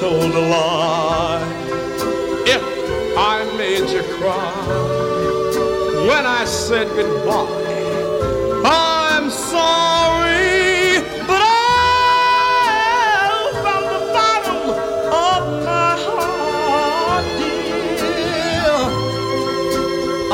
told a lie, if I made you cry when I said goodbye, I'm sorry, but from the bottom of my heart, dear, I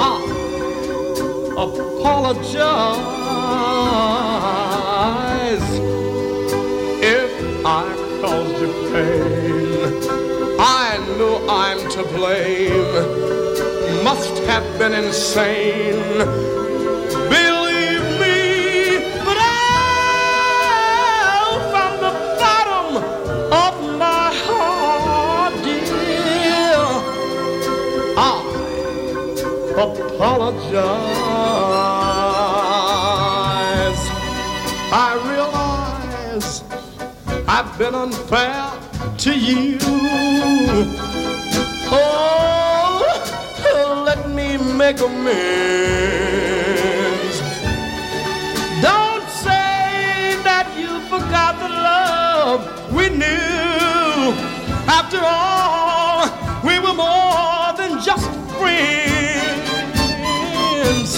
apologize if I caused you pain. I know I'm to blame, must have been insane, believe me, but from the bottom of my heart, dear, I apologize. I realize I've been unfair to you. Oh, let me make amends. Don't say that you forgot the love we knew. After all, we were more than just friends.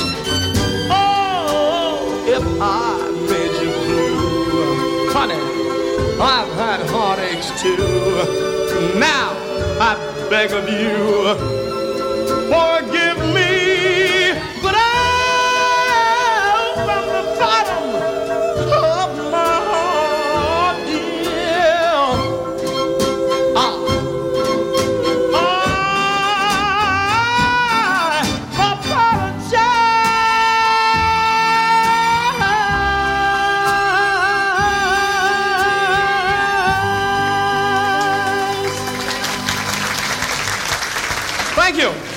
Oh, if I made you blue, honey, I've had heartaches too. Now I beg of you, forgive me, but from the bottom of my heart, dear, I apologize. Thank you.